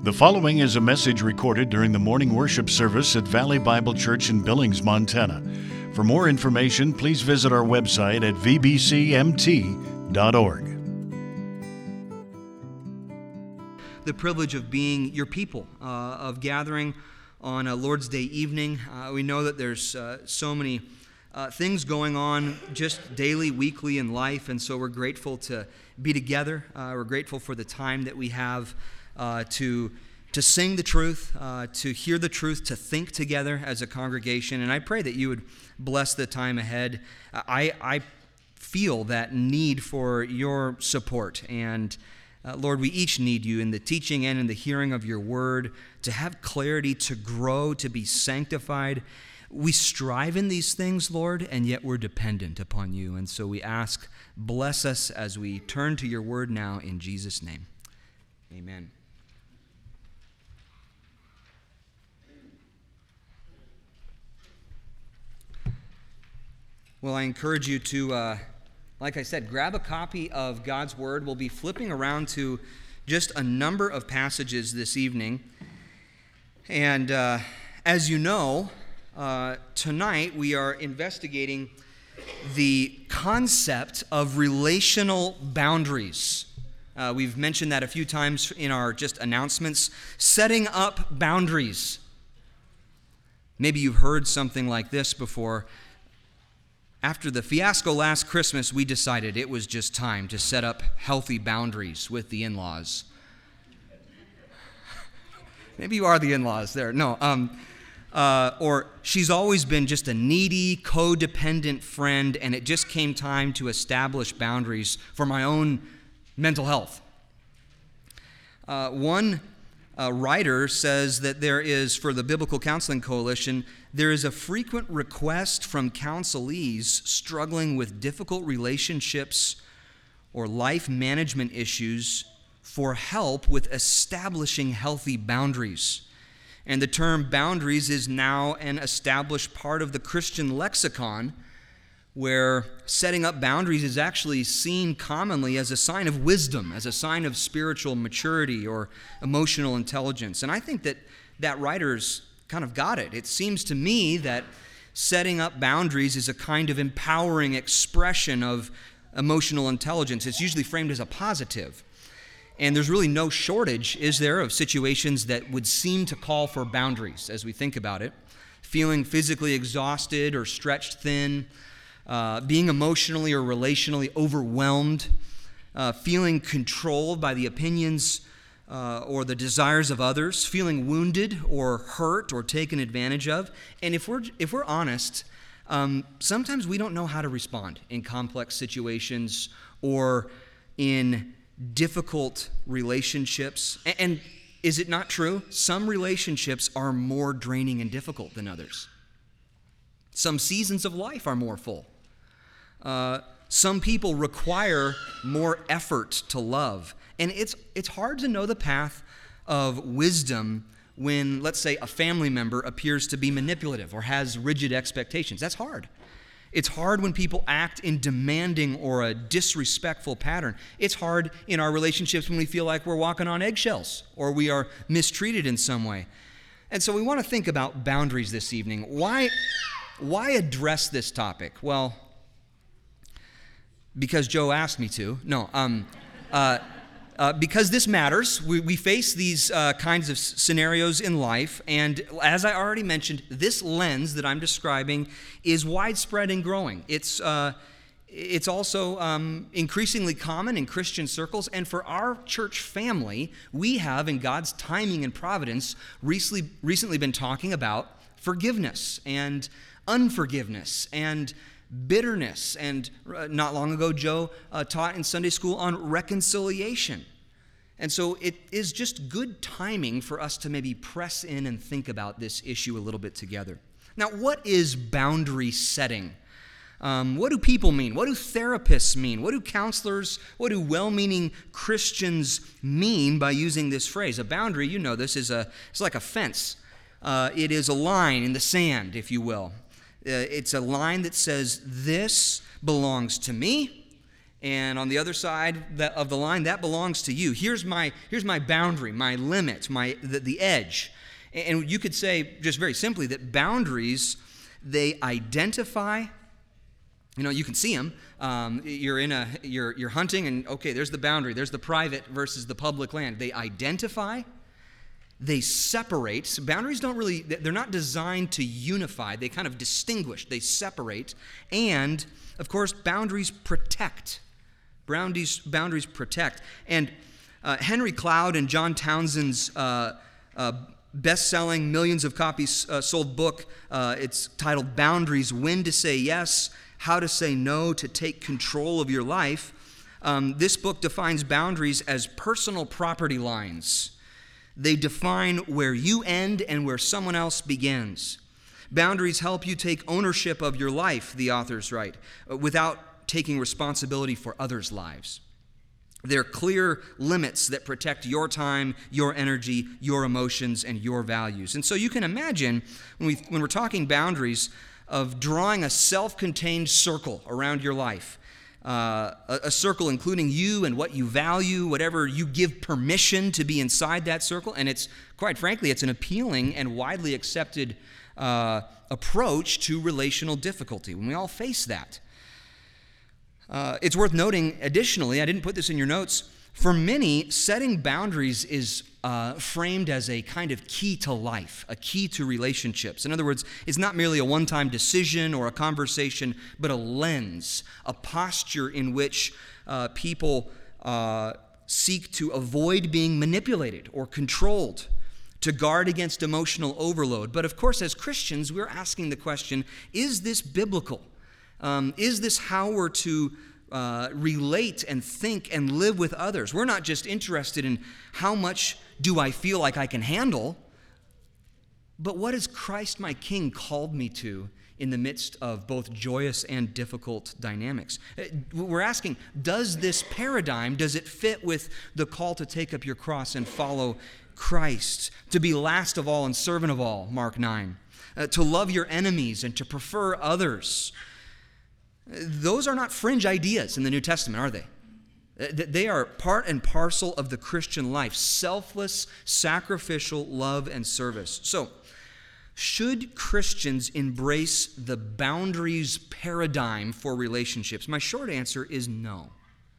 The following is a message recorded during the morning worship service at Valley Bible Church in Billings, Montana. For more information, please visit our website at vbcmt.org. The privilege of being your people, of gathering on a Lord's Day evening. We know that there's so many things going on just daily, weekly in life, and so we're grateful to be together. We're grateful for the time that we have to sing the truth, to hear the truth, to think together as a congregation. And I pray that you would bless the time ahead. I feel that need for your support. And Lord, we each need you in the teaching and in the hearing of your word, to have clarity, to grow, to be sanctified. We strive in these things, Lord, and yet we're dependent upon you. And so we ask, bless us as we turn to your word now in Jesus' name. Amen. Well, I encourage you to, like I said, grab a copy of God's Word. We'll be flipping around to just a number of passages this evening. And as you know, tonight we are investigating the concept of relational boundaries. We've mentioned that a few times in our just announcements. Setting up boundaries. Maybe you've heard something like this before. After the fiasco last Christmas, we decided it was just time to set up healthy boundaries with the in-laws. Maybe you are the in-laws there. No. Or she's always been just a needy, codependent friend, and it just came time to establish boundaries for my own mental health. One writer says that there is, for the Biblical Counseling Coalition, there is a frequent request from counselees struggling with difficult relationships or life management issues for help with establishing healthy boundaries. And the term boundaries is now an established part of the Christian lexicon, where setting up boundaries is actually seen commonly as a sign of wisdom, as a sign of spiritual maturity or emotional intelligence. And I think that writer's kind of got it. It seems to me that setting up boundaries is a kind of empowering expression of emotional intelligence. It's usually framed as a positive. And there's really no shortage, is there, of situations that would seem to call for boundaries as we think about it. Feeling physically exhausted or stretched thin, being emotionally or relationally overwhelmed, feeling controlled by the opinions or the desires of others, feeling wounded or hurt or taken advantage of. And if we're honest, sometimes we don't know how to respond in complex situations or in difficult relationships. And is it not true? Some relationships are more draining and difficult than others. Some seasons of life are more full. Some people require more effort to love. And it's hard to know the path of wisdom when, let's say, a family member appears to be manipulative or has rigid expectations. That's hard. It's hard when people act in demanding or a disrespectful pattern. It's hard in our relationships when we feel like we're walking on eggshells or we are mistreated in some way. And so we want to think about boundaries this evening. Why address this topic? Well, because Joe asked me to. No, because this matters. We face these kinds of scenarios in life, and as I already mentioned, this lens that I'm describing is widespread and growing. It's also increasingly common in Christian circles, and for our church family, we have, in God's timing and providence, recently been talking about forgiveness and unforgiveness and bitterness, and not long ago, Joe taught in Sunday school on reconciliation. And so it is just good timing for us to maybe press in and think about this issue a little bit together. Now, what is boundary setting? What do people mean? What do therapists mean? What do counselors, what do well-meaning Christians mean by using this phrase? A boundary, you know this, it's like a fence. It is a line in the sand, if you will. It's a line that says, this belongs to me, And on the other side of the line, that belongs to you. Here's my boundary, my limit, the edge. And you could say, just very simply, that boundaries, they identify. You can see them. You're hunting, and okay, there's the boundary. There's the private versus the public land. They identify. They separate. So boundaries they're not designed to unify. They kind of distinguish. They separate. And, of course, boundaries protect. Boundaries protect. And Henry Cloud and John Townsend's best-selling, millions of copies sold book, it's titled Boundaries: When to Say Yes, How to Say No to Take Control of Your Life. This book defines boundaries as personal property lines. They define where you end and where someone else begins. Boundaries help you take ownership of your life, the authors write, without taking responsibility for others' lives. They're clear limits that protect your time, your energy, your emotions, and your values. And so you can imagine, when we're talking boundaries, of drawing a self-contained circle around your life. A circle including you and what you value, whatever you give permission to be inside that circle. And it's, quite frankly, it's an appealing and widely accepted approach to relational difficulty when we all face that. It's worth noting, additionally, I didn't put this in your notes, for many, setting boundaries is framed as a kind of key to life, a key to relationships. In other words, it's not merely a one-time decision or a conversation, but a lens, a posture in which people seek to avoid being manipulated or controlled, to guard against emotional overload. But of course, as Christians, we're asking the question, is this biblical? Is this how we're to relate and think and live with others? We're not just interested in how much do I feel like I can handle, but what has Christ my King called me to in the midst of both joyous and difficult dynamics? We're asking, does this paradigm, does it fit with the call to take up your cross and follow Christ, to be last of all and servant of all, Mark 9, to love your enemies and to prefer others? Those are not fringe ideas in the New Testament, are they? They are part and parcel of the Christian life, selfless, sacrificial love and service. So, should Christians embrace the boundaries paradigm for relationships? My short answer is no.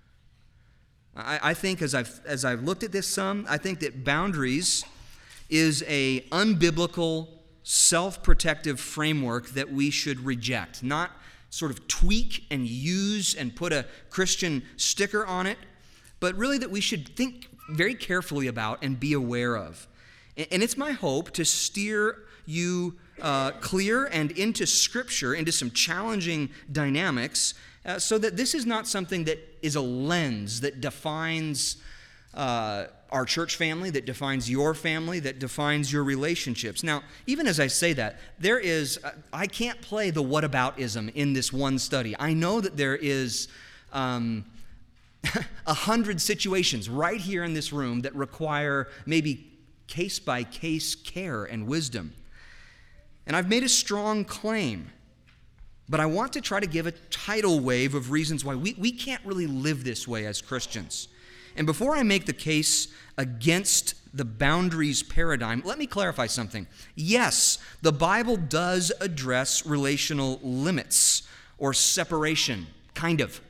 I think as I've looked at this some, I think that boundaries is a unbiblical, self-protective framework that we should reject, not sort of tweak and use and put a Christian sticker on it, but really that we should think very carefully about and be aware of. And it's my hope to steer you clear and into Scripture, into some challenging dynamics, so that this is not something that is a lens that defines our church family, that defines your family, that defines your relationships. Now, even as I say that, I can't play the whataboutism in this one study. I know that there is 100 situations right here in this room that require maybe case-by-case care and wisdom. And I've made a strong claim, but I want to try to give a tidal wave of reasons why we can't really live this way as Christians. And before I make the case against the boundaries paradigm, let me clarify something. Yes, the Bible does address relational limits or separation, kind of.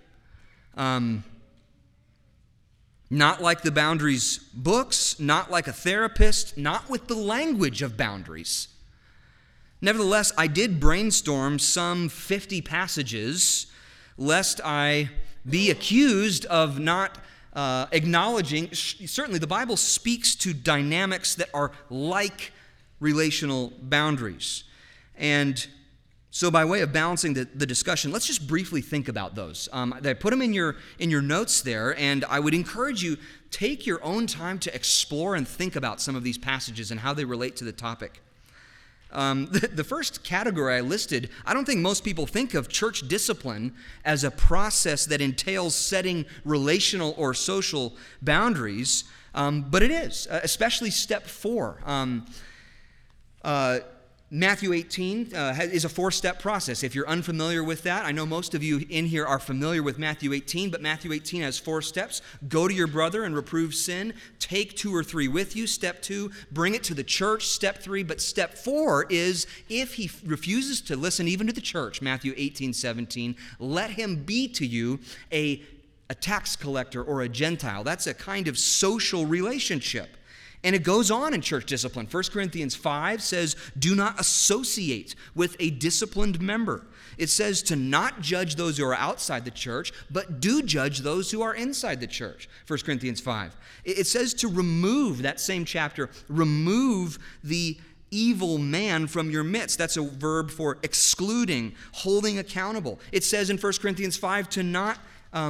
Not like the boundaries books, not like a therapist, not with the language of boundaries. Nevertheless, I did brainstorm some 50 passages, lest I be accused of not acknowledging. Certainly the Bible speaks to dynamics that are like relational boundaries. And so by way of balancing the discussion, let's just briefly think about those. I put them in your notes there, and I would encourage you, take your own time to explore and think about some of these passages and how they relate to the topic. The first category I listed, I don't think most people think of church discipline as a process that entails setting relational or social boundaries, but it is, especially step 4. Matthew 18 is a four-step process. If you're unfamiliar with that, I know most of you in here are familiar with Matthew 18, but Matthew 18 has 4 steps. Go to your brother and reprove sin. Take 2 or 3 with you. Step 2, bring it to the church. Step 3, but step 4 is if he refuses to listen even to the church, Matthew 18:17, let him be to you a tax collector or a Gentile. That's a kind of social relationship. And it goes on in church discipline. 1 Corinthians 5 says, do not associate with a disciplined member. It says to not judge those who are outside the church, but do judge those who are inside the church. 1 Corinthians 5. It says to remove, that same chapter, remove the evil man from your midst. That's a verb for excluding, holding accountable. It says in 1 Corinthians 5 to not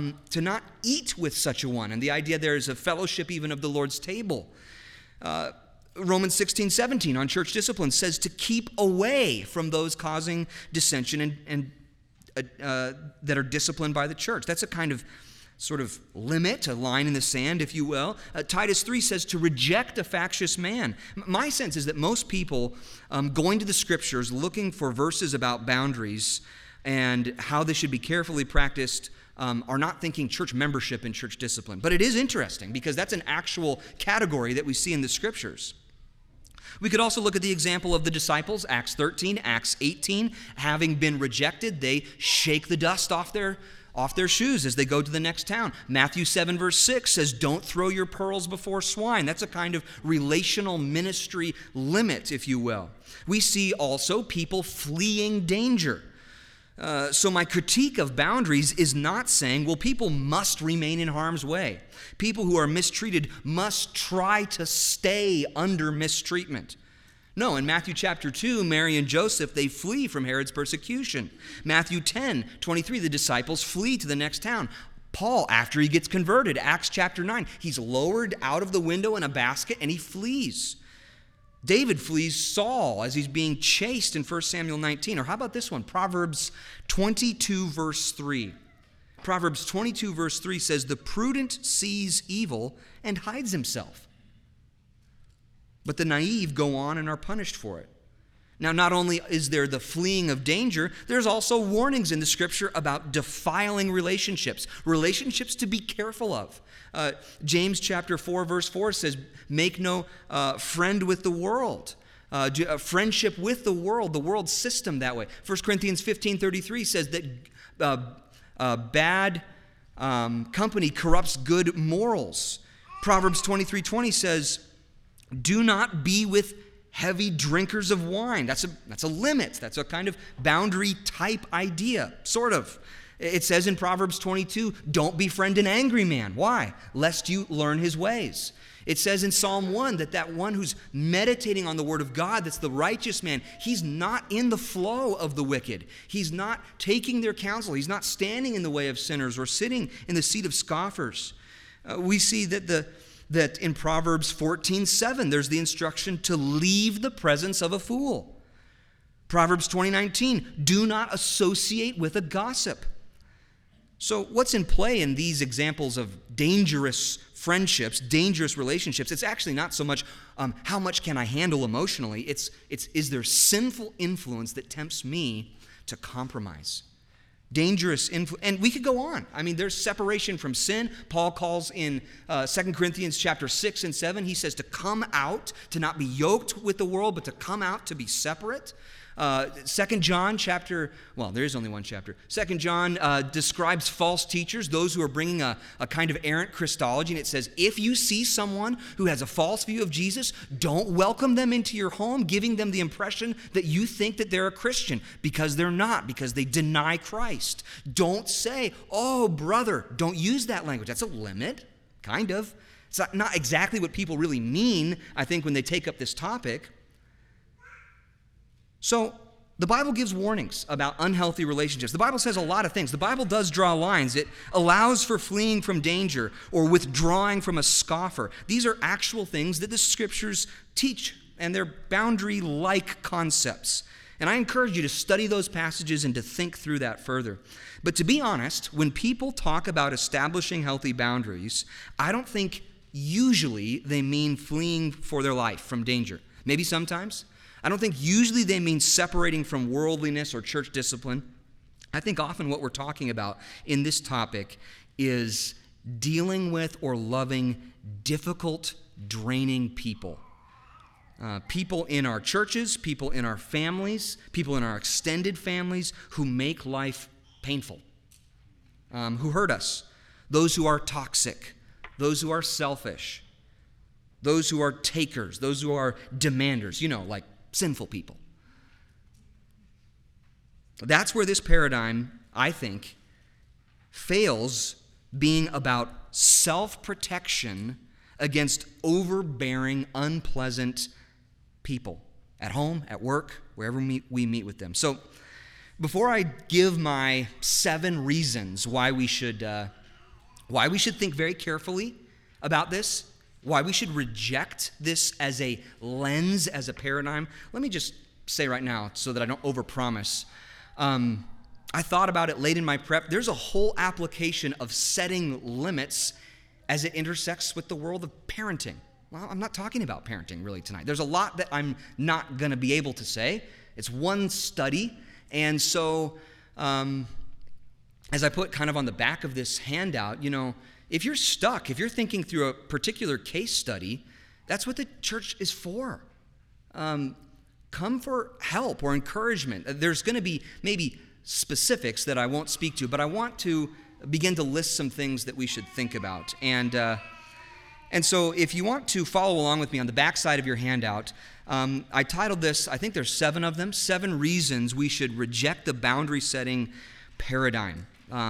eat with such a one. And the idea there is a fellowship even of the Lord's table. Romans 16:17 on church discipline says to keep away from those causing dissension and that are disciplined by the church. That's a kind of sort of limit, a line in the sand, if you will. Titus 3 says to reject a factious man. My sense is that most people going to the scriptures looking for verses about boundaries and how they should be carefully practiced are not thinking church membership and church discipline. But it is interesting because that's an actual category that we see in the scriptures. We could also look at the example of the disciples, Acts 13, Acts 18. Having been rejected, they shake the dust off their shoes as they go to the next town. Matthew 7 verse 6 says, don't throw your pearls before swine. That's a kind of relational ministry limit, if you will. We see also people fleeing danger. So my critique of boundaries is not saying, well, people must remain in harm's way. People who are mistreated must try to stay under mistreatment. No, in Matthew chapter 2, Mary and Joseph, they flee from Herod's persecution. Matthew 10:23, the disciples flee to the next town. Paul, after he gets converted, Acts chapter 9, he's lowered out of the window in a basket and he flees. David flees Saul as he's being chased in 1 Samuel 19. Or how about this one? Proverbs 22 verse 3. Proverbs 22 verse 3 says, the prudent sees evil and hides himself, but the naive go on and are punished for it. Now, not only is there the fleeing of danger, there's also warnings in the scripture about defiling relationships to be careful of. James chapter 4, verse 4 says, make no friend with the world. Friendship with the world system that way. 1 Corinthians 15:33 says that bad company corrupts good morals. Proverbs 23:20 says, do not be with heavy drinkers of wine. That's a limit. That's a kind of boundary type idea, sort of. It says in Proverbs 22, don't befriend an angry man. Why? Lest you learn his ways. It says in Psalm 1 that one who's meditating on the word of God, that's the righteous man, he's not in the flow of the wicked. He's not taking their counsel. He's not standing in the way of sinners or sitting in the seat of scoffers. We see that in Proverbs 14:7, there's the instruction to leave the presence of a fool. Proverbs 20:19, do not associate with a gossip. So what's in play in these examples of dangerous friendships, dangerous relationships? It's actually not so much how much can I handle emotionally. It's is there sinful influence that tempts me to compromise? Dangerous influence. And we could go on. I mean, there's separation from sin. Paul calls in 2 Corinthians chapter 6 and 7, he says to come out, to not be yoked with the world, but to come out, to be separate. 2 John chapter, well, there is only one chapter. 2 John describes false teachers, those who are bringing a kind of errant Christology. And it says, if you see someone who has a false view of Jesus, don't welcome them into your home, giving them the impression that you think that they're a Christian, because they're not, because they deny Christ. Don't say, oh, brother, don't use that language. That's a limit, kind of. It's not exactly what people really mean, I think, when they take up this topic. So the Bible gives warnings about unhealthy relationships. The Bible says a lot of things. The Bible does draw lines. It allows for fleeing from danger or withdrawing from a scoffer. These are actual things that the scriptures teach, and they're boundary-like concepts. And I encourage you to study those passages and to think through that further. But to be honest, when people talk about establishing healthy boundaries, I don't think usually they mean fleeing for their life from danger. Maybe sometimes. I don't think usually they mean separating from worldliness or church discipline. I think often what we're talking about in this topic is dealing with or loving difficult, draining people. People in our churches, people in our families, people in our extended families who make life painful, who hurt us, those who are toxic, those who are selfish, those who are takers, those who are demanders, like sinful people. That's where this paradigm, I think, fails being about self-protection against overbearing, unpleasant people at home, at work, wherever we meet with them. So before I give my 7 reasons why we should think very carefully about this, why we should reject this as a lens, as a paradigm, let me just say right now so that I don't overpromise. I thought about it late in my prep. There's a whole application of setting limits as it intersects with the world of parenting. Well, I'm not talking about parenting really tonight. There's a lot that I'm not going to be able to say. It's one study. And so as I put kind of on the back of this handout, if you're stuck, if you're thinking through a particular case study, that's what the church is for. Come for help or encouragement. There's going to be maybe specifics that I won't speak to, but I want to begin to list some things that we should think about. And so if you want to follow along with me on the back side of your handout, I titled this, I think there's 7 of them, 7 reasons we should reject the boundary setting paradigm.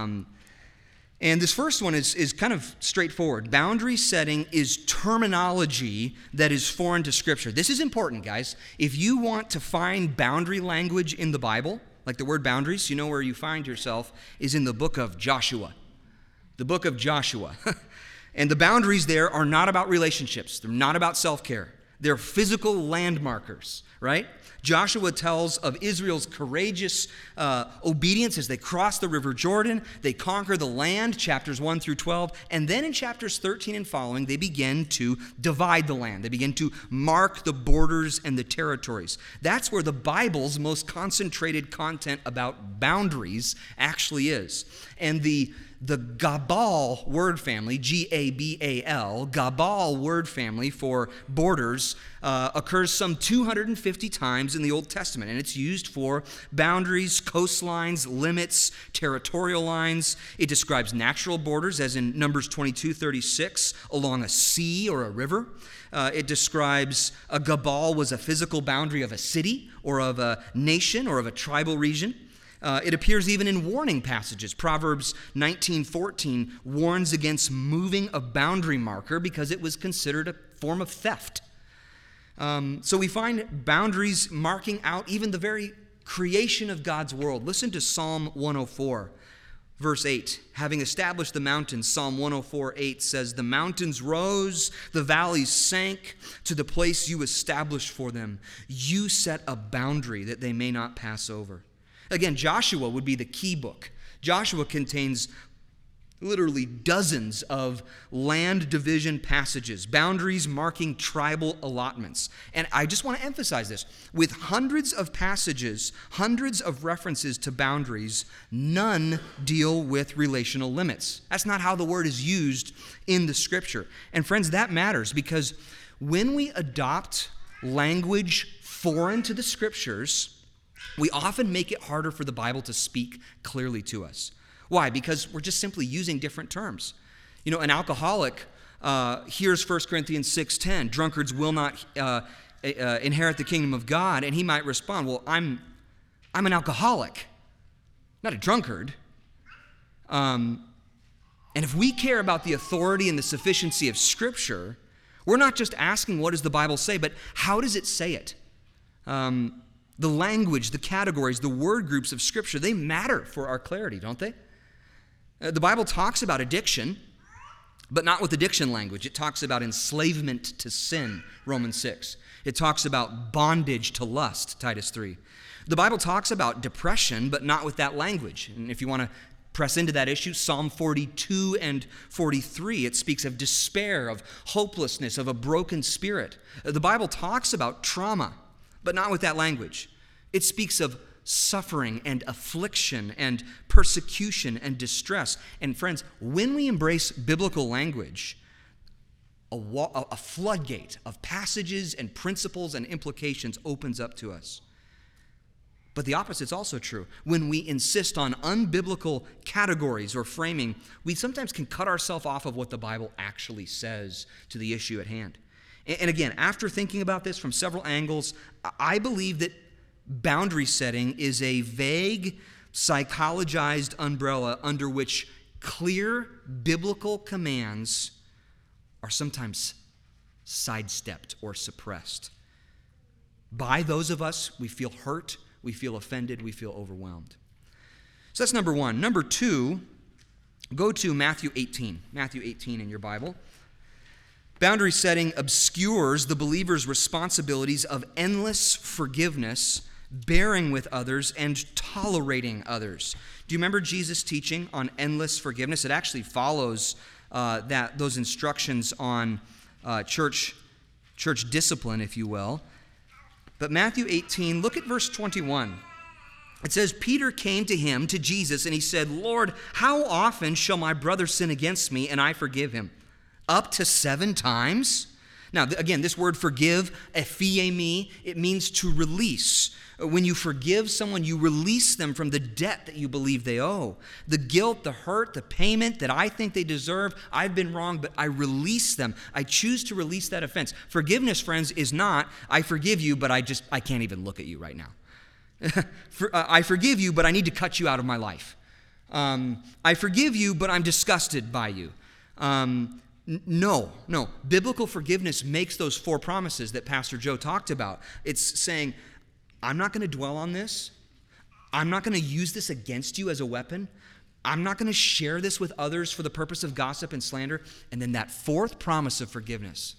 And this first one is kind of straightforward. Boundary setting is terminology that is foreign to Scripture. This is important, guys. If you want to find boundary language in the Bible, like the word boundaries, where you find yourself is in the book of Joshua. The book of Joshua. And the boundaries there are not about relationships. They're not about self-care. They're physical landmarkers, right? Joshua tells of Israel's courageous obedience as they cross the River Jordan. They conquer the land, chapters 1 through 12. And then in chapters 13 and following, they begin to divide the land. They begin to mark the borders and the territories. That's where the Bible's most concentrated content about boundaries actually is. And the Gabal word family, G-A-B-A-L, Gabal word family for borders occurs some 250 times in the Old Testament, and it's used for boundaries, coastlines, limits, territorial lines. It describes natural borders, as in Numbers 22:36, along a sea or a river. It describes a Gabal was a physical boundary of a city or of a nation or of a tribal region. It appears even in warning passages. Proverbs 19:14 warns against moving a boundary marker because it was considered a form of theft. So we find boundaries marking out even the very creation of God's world. Listen to Psalm 104, verse 8. Having established the mountains, Psalm 104:8 says, "The mountains rose, the valleys sank to the place you established for them. You set a boundary that they may not pass over." Again, Joshua would be the key book. Joshua contains literally dozens of land division passages, boundaries marking tribal allotments. And I just want to emphasize this. With hundreds of passages, hundreds of references to boundaries, none deal with relational limits. That's not how the word is used in the Scripture. And friends, that matters because when we adopt language foreign to the Scriptures, we often make it harder for the Bible to speak clearly to us. Why? Because we're just simply using different terms. An alcoholic hears 1 Corinthians 6:10, drunkards will not inherit the kingdom of God, and he might respond, well, I'm an alcoholic, not a drunkard. And if we care about the authority and the sufficiency of Scripture, we're not just asking what does the Bible say, but how does it say it? The language, the categories, the word groups of Scripture, they matter for our clarity, don't they? The Bible talks about addiction, but not with addiction language. It talks about enslavement to sin, Romans 6. It talks about bondage to lust, Titus 3. The Bible talks about depression, but not with that language. And if you want to press into that issue, Psalm 42 and 43, it speaks of despair, of hopelessness, of a broken spirit. The Bible talks about trauma, but not with that language. It speaks of suffering and affliction and persecution and distress. And friends, when we embrace biblical language, a floodgate of passages and principles and implications opens up to us. But the opposite's also true. When we insist on unbiblical categories or framing, we sometimes can cut ourselves off of what the Bible actually says to the issue at hand. And again, after thinking about this from several angles, I believe that boundary setting is a vague, psychologized umbrella under which clear biblical commands are sometimes sidestepped or suppressed. By those of us, we feel hurt, we feel offended, we feel overwhelmed. So that's number one. Number two, go to Matthew 18. Matthew 18 in your Bible. Boundary setting obscures the believer's responsibilities of endless forgiveness, bearing with others, and tolerating others. Do you remember Jesus' teaching on endless forgiveness? It actually follows those instructions on church discipline, if you will. But Matthew 18, look at verse 21. It says, Peter came to him, to Jesus, and he said, Lord, how often shall my brother sin against me and I forgive him? Up to 7 times? Now, again, this word forgive, ephiemi, it means to release. When you forgive someone, you release them from the debt that you believe they owe. The guilt, the hurt, the payment that I think they deserve, I've been wrong, but I release them. I choose to release that offense. Forgiveness, friends, is not, I forgive you, but I can't even look at you right now. I forgive you, but I need to cut you out of my life. I forgive you, but I'm disgusted by you. No. Biblical forgiveness makes those 4 promises that Pastor Joe talked about. It's saying, I'm not going to dwell on this. I'm not going to use this against you as a weapon. I'm not going to share this with others for the purpose of gossip and slander. And then that 4th promise of forgiveness,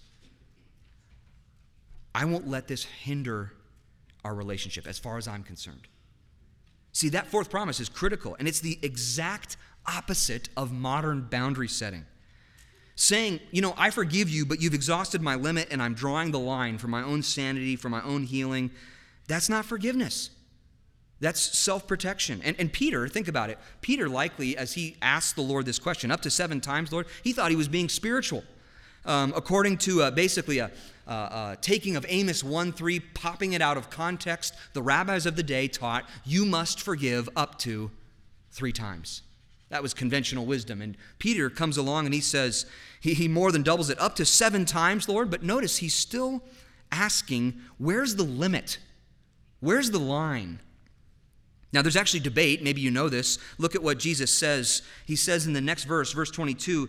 I won't let this hinder our relationship as far as I'm concerned. See, that 4th promise is critical, and it's the exact opposite of modern boundary setting. Saying, I forgive you, but you've exhausted my limit, and I'm drawing the line for my own sanity, for my own healing. That's not forgiveness. That's self-protection. And Peter, think about it. Peter likely, as he asked the Lord this question, up to 7 times, Lord, he thought he was being spiritual. According to basically a taking of Amos 1:3, popping it out of context, the rabbis of the day taught, you must forgive up to 3 times. That was conventional wisdom. And Peter comes along and he says, he more than doubles it, up to 7 times, Lord. But notice he's still asking, where's the limit? Where's the line? Now, there's actually debate. Maybe you know this. Look at what Jesus says. He says in the next verse, verse 22,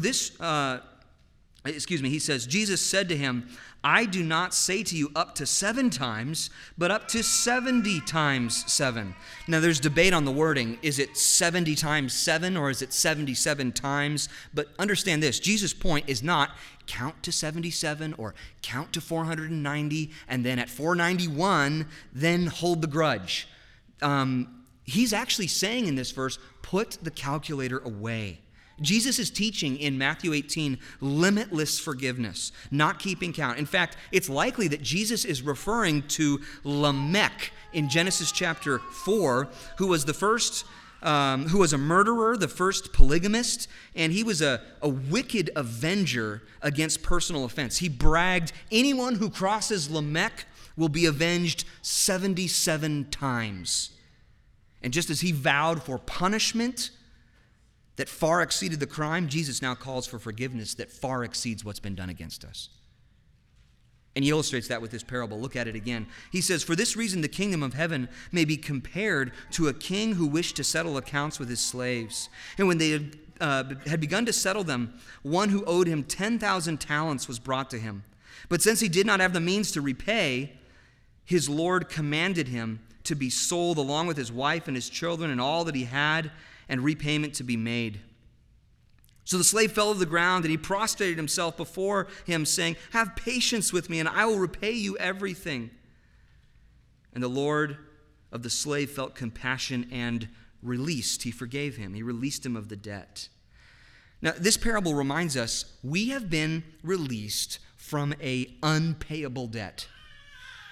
he says, Jesus said to him, I do not say to you up to 7 times, but up to 70 times 7. Now, there's debate on the wording. Is it 70 times 7 or is it 77 times? But understand this. Jesus' point is not count to 77 or count to 490, and then at 491, then hold the grudge. He's actually saying in this verse, put the calculator away. Jesus is teaching in Matthew 18 limitless forgiveness, not keeping count. In fact, it's likely that Jesus is referring to Lamech in Genesis chapter 4, who was a murderer, the first polygamist, and he was a wicked avenger against personal offense. He bragged, anyone who crosses Lamech will be avenged 77 times. And just as he vowed for punishment that far exceeded the crime, Jesus now calls for forgiveness that far exceeds what's been done against us. And he illustrates that with this parable. Look at it again. He says, for this reason the kingdom of heaven may be compared to a king who wished to settle accounts with his slaves. And when they had begun to settle them, one who owed him 10,000 talents was brought to him. But since he did not have the means to repay, his Lord commanded him to be sold along with his wife and his children and all that he had, and repayment to be made. So the slave fell to the ground, and he prostrated himself before him, saying, have patience with me, and I will repay you everything. And the Lord of the slave felt compassion and he forgave him. He released him of the debt. Now, this parable reminds us we have been released from an unpayable debt.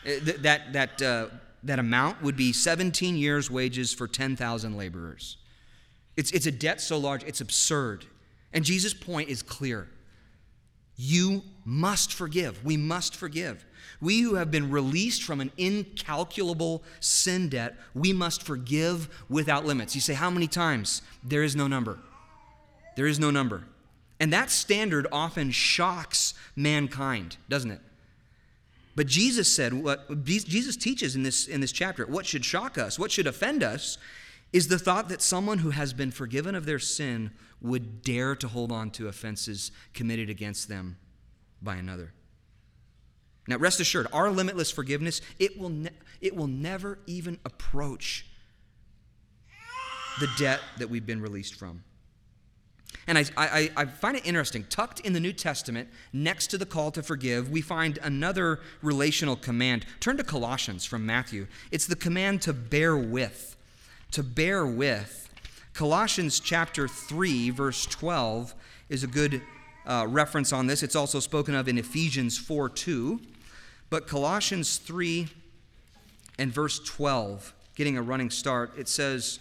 That amount would be 17 years' wages for 10,000 laborers. It's a debt so large, it's absurd. And Jesus' point is clear. You must forgive. We must forgive. We who have been released from an incalculable sin debt, we must forgive without limits. You say, how many times? There is no number. There is no number. And that standard often shocks mankind, doesn't it? But Jesus said, what Jesus teaches in this chapter, what should shock us, what should offend us, is the thought that someone who has been forgiven of their sin would dare to hold on to offenses committed against them by another. Now, rest assured, our limitless forgiveness, it will never even approach the debt that we've been released from. And I find it interesting. Tucked in the New Testament, next to the call to forgive, we find another relational command. Turn to Colossians from Matthew. It's the command to bear with. To bear with. Colossians chapter 3, verse 12 is a good reference on this. It's also spoken of in Ephesians 4:2. But Colossians 3 and verse 12, getting a running start, it says,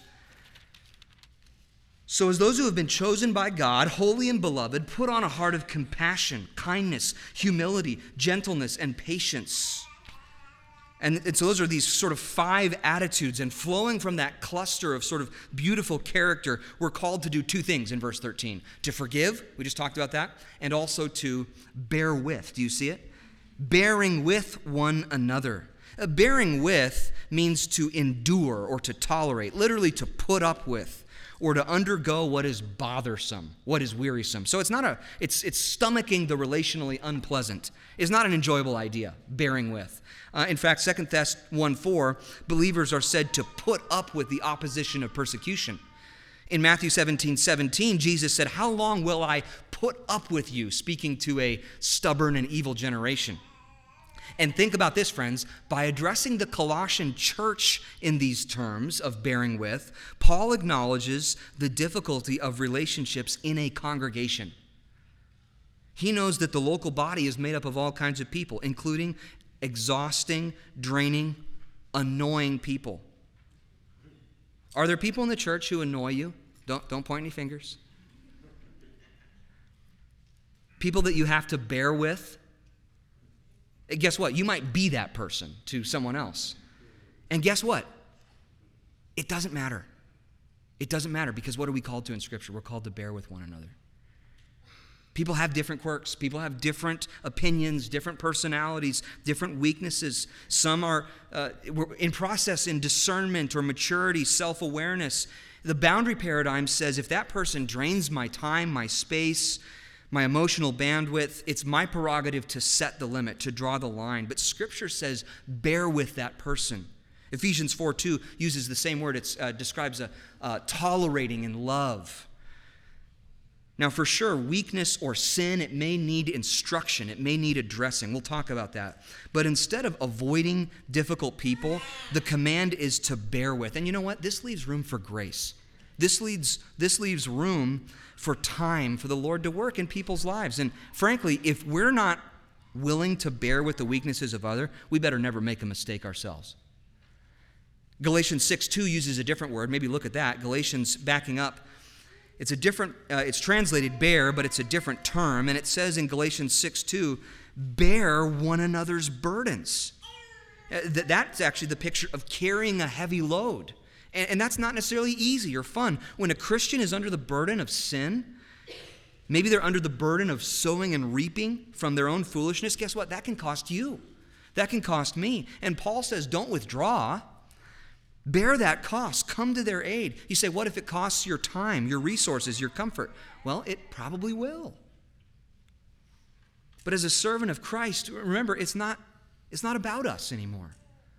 "So as those who have been chosen by God, holy and beloved, put on a heart of compassion, kindness, humility, gentleness, and patience." And so those are these sort of 5 attitudes, and flowing from that cluster of sort of beautiful character, we're called to do 2 things in verse 13. To forgive, we just talked about that, and also to bear with. Do you see it? Bearing with one another. Bearing with means to endure or to tolerate, literally to put up with, or to undergo what is bothersome, what is wearisome. So it's stomaching the relationally unpleasant. It's not an enjoyable idea, bearing with. In fact, 2 Thess 1:4, believers are said to put up with the opposition of persecution. In Matthew 17:17, Jesus said, "How long will I put up with you?" speaking to a stubborn and evil generation. And think about this, friends. By addressing the Colossian church in these terms of bearing with, Paul acknowledges the difficulty of relationships in a congregation. He knows that the local body is made up of all kinds of people, including exhausting, draining, annoying people. Are there people in the church who annoy you? Don't point any fingers. People that you have to bear with. Guess what? You might be that person to someone else. And guess what? It doesn't matter. It doesn't matter, because what are we called to in Scripture? We're called to bear with one another. People have different quirks. People have different opinions, different personalities, different weaknesses. Some are in process in discernment or maturity, self-awareness. The boundary paradigm says if that person drains my time, my space, my emotional bandwidth, it's my prerogative to set the limit, to draw the line. But Scripture says, bear with that person. Ephesians 4:2 uses the same word. It describes tolerating and love. Now, for sure, weakness or sin, it may need instruction. It may need addressing. We'll talk about that. But instead of avoiding difficult people, the command is to bear with. And you know what? This leaves room for grace. This leaves room for time for the Lord to work in people's lives. And frankly, if we're not willing to bear with the weaknesses of others, we better never make a mistake ourselves. Galatians 6:2 uses a different word. Maybe look at that. Galatians, backing up, it's translated bear, but it's a different term. And it says in Galatians 6:2, bear one another's burdens. That's actually the picture of carrying a heavy load. And that's not necessarily easy or fun. When a Christian is under the burden of sin, maybe they're under the burden of sowing and reaping from their own foolishness, guess what? That can cost you. That can cost me. And Paul says, don't withdraw. Bear that cost. Come to their aid. You say, what if it costs your time, your resources, your comfort? Well, it probably will. But as a servant of Christ, remember, it's not about us anymore.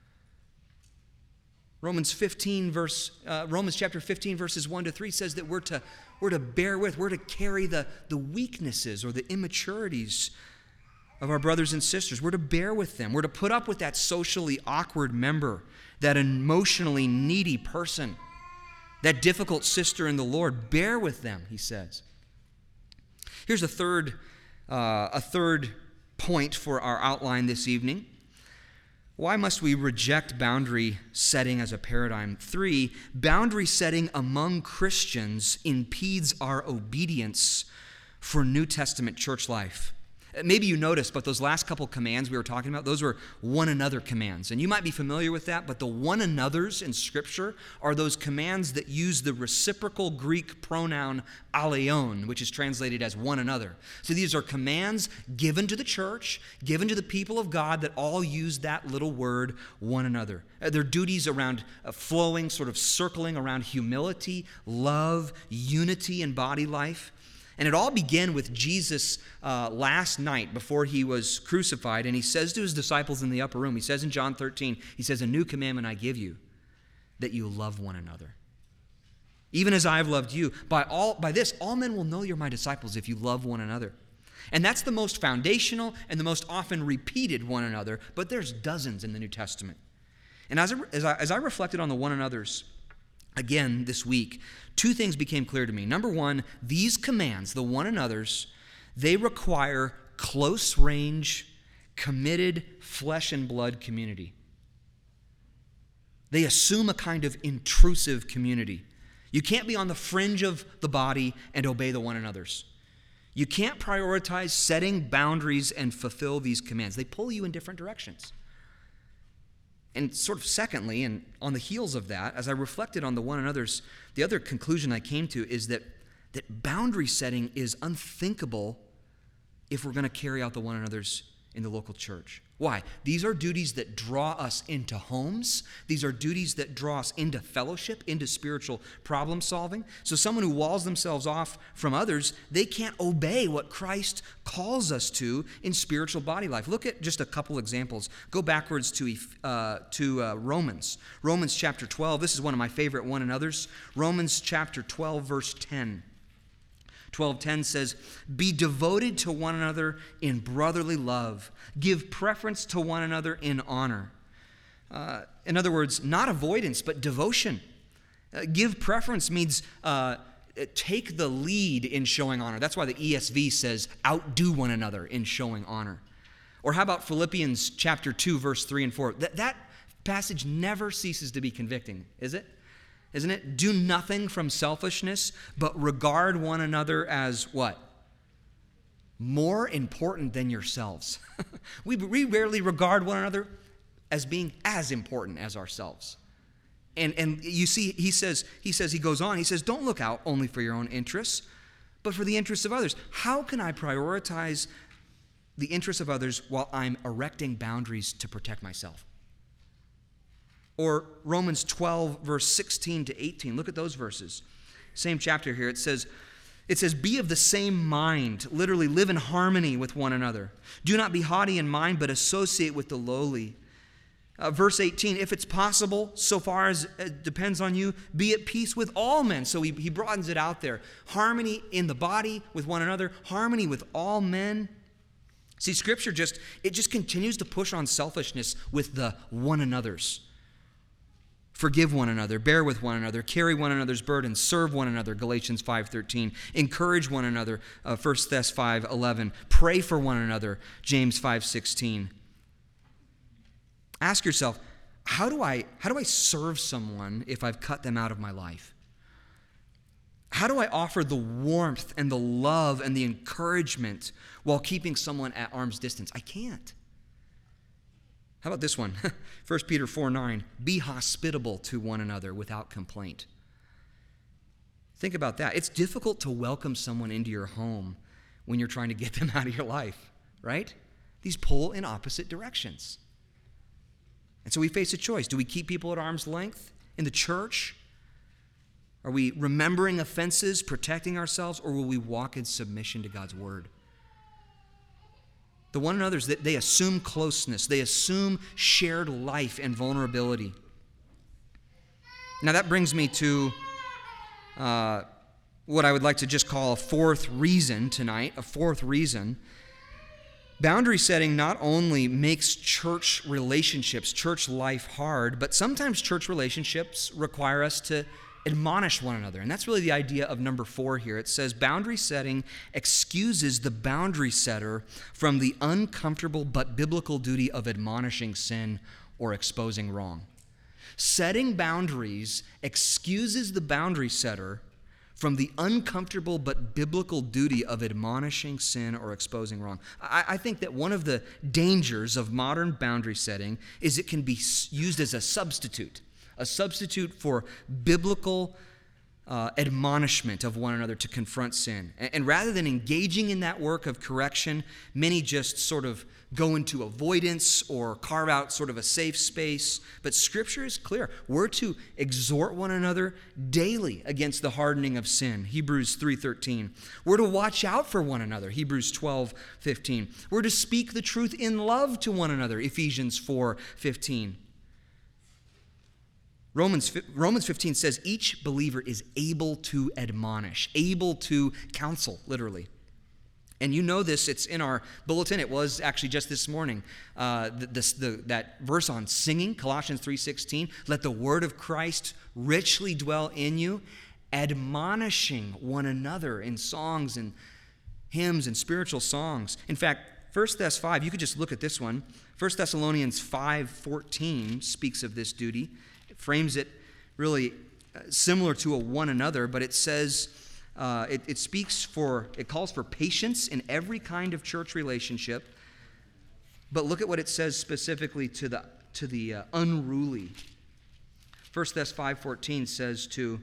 Romans chapter 15, verses 1-3 says that we're to bear with, we're to carry the weaknesses or the immaturities of our brothers and sisters. We're to bear with them. We're to put up with that socially awkward member, that emotionally needy person, that difficult sister in the Lord. Bear with them, he says. Here's a third point for our outline this evening. Why must we reject boundary setting as a paradigm? 3, boundary setting among Christians impedes our obedience for New Testament church life. Maybe you noticed, but those last couple commands we were talking about, those were one another commands. And you might be familiar with that, but the one another's in Scripture are those commands that use the reciprocal Greek pronoun aleon, which is translated as one another. So these are commands given to the church, given to the people of God that all use that little word, one another. They're duties around flowing, sort of circling around humility, love, unity in body life. And it all began with Jesus last night before he was crucified. And he says to his disciples in the upper room, he says in John 13, he says, "A new commandment I give you, that you love one another. Even as I have loved you, by this all men will know you're my disciples if you love one another." And that's the most foundational and the most often repeated one another, but there's dozens in the New Testament. And as I reflected on the one another's again this week, 2 things became clear to me. Number 1, these commands, the one another's, they require close range, committed flesh and blood community. They assume a kind of intrusive community. You can't be on the fringe of the body and obey the one another's. You can't prioritize setting boundaries and fulfill these commands. They pull you in different directions. And sort of secondly, and on the heels of that, as I reflected on the one another's, the other conclusion I came to is that boundary setting is unthinkable if we're going to carry out the one another's in the local church. Why? These are duties that draw us into homes. These are duties that draw us into fellowship, into spiritual problem solving. So someone who walls themselves off from others, they can't obey what Christ calls us to in spiritual body life. Look at just a couple examples. Go backwards to Romans. Romans chapter 12. This is one of my favorite one another's. Romans chapter 12, verse 10. 12:10 says, "Be devoted to one another in brotherly love. Give preference to one another in honor." In other words, not avoidance, but devotion. Give preference means take the lead in showing honor. That's why the ESV says, outdo one another in showing honor. Or how about Philippians chapter 2, verse 3 and 4? That passage never ceases to be convicting, is it? Isn't it? "Do nothing from selfishness, but regard one another as" what? "More important than yourselves." We rarely regard one another as being as important as ourselves. And you see, he goes on, don't look out only for your own interests, but for the interests of others. How can I prioritize the interests of others while I'm erecting boundaries to protect myself? Or Romans 12, verse 16 to 18. Look at those verses. Same chapter here. It says, "Be of the same mind." Literally, live in harmony with one another. "Do not be haughty in mind, but associate with the lowly." Verse 18, "If it's possible, so far as it depends on you, be at peace with all men." So he broadens it out there. Harmony in the body with one another, harmony with all men. See, Scripture just continues to push on selfishness with the one another's. Forgive one another, bear with one another, carry one another's burdens, serve one another, Galatians 5:13. Encourage one another, 1 Thess 5:11. Pray for one another, James 5:16. Ask yourself, how do I serve someone if I've cut them out of my life? How do I offer the warmth and the love and the encouragement while keeping someone at arm's distance? I can't. How about this one? 1 Peter 4:9, "Be hospitable to one another without complaint." Think about that. It's difficult to welcome someone into your home when you're trying to get them out of your life, right? These pull in opposite directions. And so we face a choice. Do we keep people at arm's length in the church? Are we remembering offenses, protecting ourselves, or will we walk in submission to God's word? The one another's, they assume closeness. They assume shared life and vulnerability. Now that brings me to what I would like to just call a fourth reason tonight, a fourth reason. Boundary setting not only makes church relationships, church life hard, but sometimes church relationships require us to admonish one another. And that's really the idea of number 4 here. It says, boundary setting excuses the boundary setter from the uncomfortable but biblical duty of admonishing sin or exposing wrong. Setting boundaries excuses the boundary setter from the uncomfortable but biblical duty of admonishing sin or exposing wrong. I think that one of the dangers of modern boundary setting is it can be used as a substitute for biblical admonishment of one another to confront sin. And rather than engaging in that work of correction, many just sort of go into avoidance or carve out sort of a safe space. But Scripture is clear. We're to exhort one another daily against the hardening of sin. Hebrews 3:13. We're to watch out for one another. Hebrews 12:15. We're to speak the truth in love to one another. Ephesians 4:15. Romans 15 says each believer is able to admonish, able to counsel, literally. And you know this, it's in our bulletin. It was actually just this morning. That verse on singing, Colossians 3:16, let the word of Christ richly dwell in you, admonishing one another in songs and hymns and spiritual songs. In fact, 1 Thess 5, you could just look at this one. 1 Thessalonians 5:14 speaks of this duty. It frames it really similar to a one another, but it says, it calls for patience in every kind of church relationship. But look at what it says specifically to the unruly. 1 Thess 5:14 says to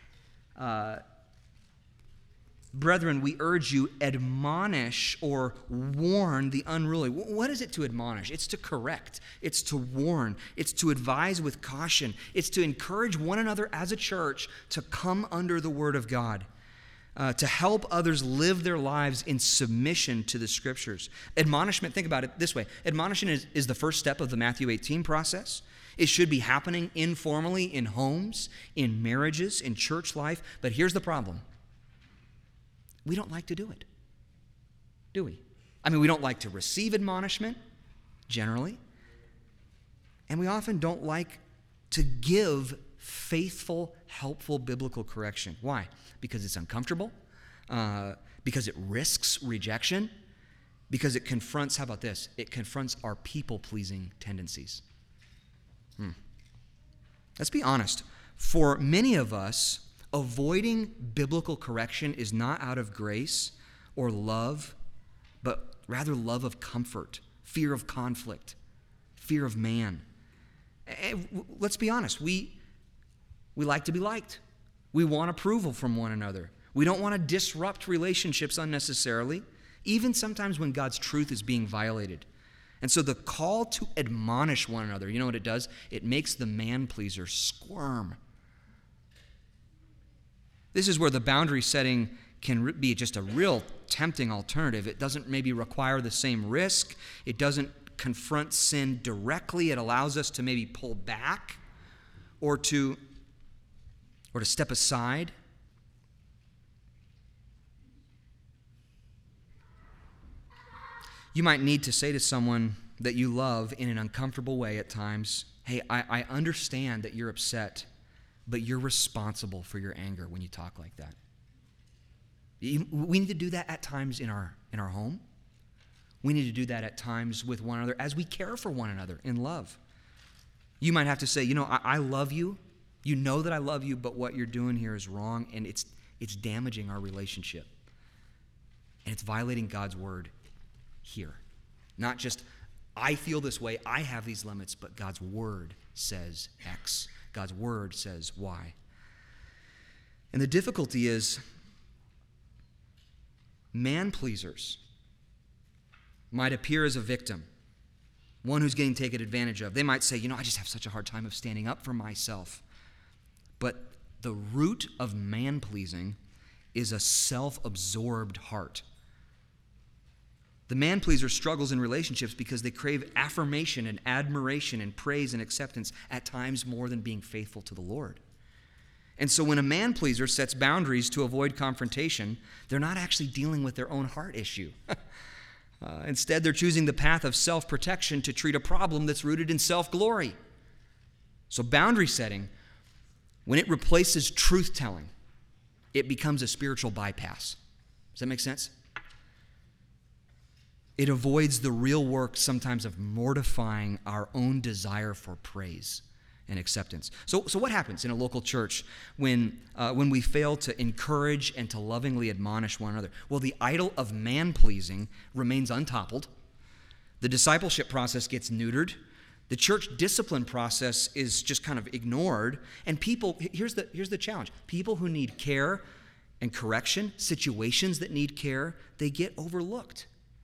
brethren, we urge you, admonish or warn the unruly. What is it to admonish? It's to correct. It's to warn. It's to advise with caution. It's to encourage one another as a church to come under the word of God, to help others live their lives in submission to the Scriptures. Admonishment, think about it this way. Admonition is the first step of the Matthew 18 process. It should be happening informally in homes, in marriages, in church life. But here's the problem. We don't like to do it, do we? I mean, we don't like to receive admonishment, generally. And we often don't like to give faithful, helpful biblical correction. Why? Because it's uncomfortable, because it risks rejection, because it confronts, how about this? It confronts our people-pleasing tendencies. Let's be honest. For many of us, avoiding biblical correction is not out of grace or love, but rather love of comfort, fear of conflict, fear of man. And let's be honest. We like to be liked. We want approval from one another. We don't want to disrupt relationships unnecessarily, even sometimes when God's truth is being violated. And so the call to admonish one another, you know what it does? It makes the man-pleaser squirm. This is where the boundary setting can be just a real tempting alternative. It doesn't maybe require the same risk. It doesn't confront sin directly. It allows us to maybe pull back or to step aside. You might need to say to someone that you love in an uncomfortable way at times, hey, I understand that you're upset, but you're responsible for your anger when you talk like that. We need to do that at times in our home. We need to do that at times with one another as we care for one another in love. You might have to say, I love you. You know that I love you, but what you're doing here is wrong, and it's damaging our relationship. And it's violating God's word here. Not just, I feel this way, I have these limits, but God's word says X. God's word says Y. And the difficulty is, man-pleasers might appear as a victim, one who's getting taken advantage of. They might say, I just have such a hard time of standing up for myself. But the root of man-pleasing is a self-absorbed heart. The man-pleaser struggles in relationships because they crave affirmation and admiration and praise and acceptance at times more than being faithful to the Lord. And so when a man-pleaser sets boundaries to avoid confrontation, they're not actually dealing with their own heart issue. Instead, they're choosing the path of self-protection to treat a problem that's rooted in self-glory. So boundary setting, when it replaces truth-telling, it becomes a spiritual bypass. Does that make sense? It avoids the real work sometimes of mortifying our own desire for praise and acceptance. So what happens in a local church when we fail to encourage and to lovingly admonish one another? Well, the idol of man-pleasing remains untoppled. The discipleship process gets neutered. The church discipline process is just kind of ignored. And people, here's the challenge. People who need care and correction, situations that need care, they get overlooked.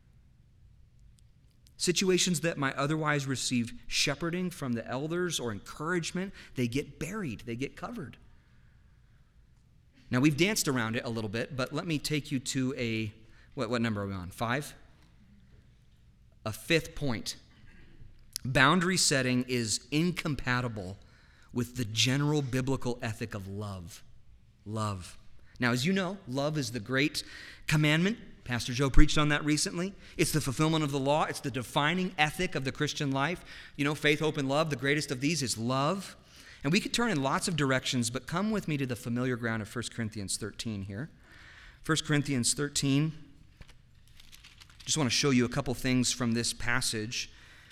Situations that might otherwise receive shepherding from the elders or encouragement, they get buried, they get covered. Now, we've danced around it a little bit, but let me take you to what number are we on? 5? A fifth point. Boundary setting is incompatible with the general biblical ethic of love. Love. Now, as you know, love is the great commandment. Pastor Joe preached on that recently. It's the fulfillment of the law. It's the defining ethic of the Christian life. You know, faith, hope, and love. The greatest of these is love. And we could turn in lots of directions, but come with me to the familiar ground of 1 Corinthians 13 here. 1 Corinthians 13. Just want to show you a couple things from this passage.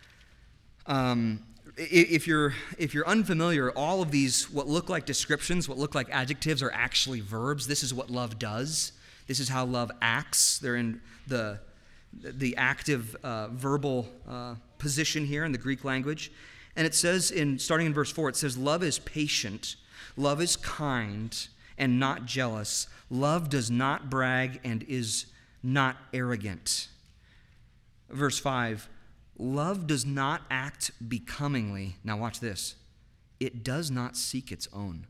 If you're unfamiliar, all of these, what look like descriptions, what look like adjectives, are actually verbs. This is what love does. This is how love acts. They're in the active verbal position here in the Greek language. And it says, starting in verse 4, it says, love is patient, love is kind and not jealous. Love does not brag and is not arrogant. Verse 5, love does not act becomingly. Now watch this. It does not seek its own.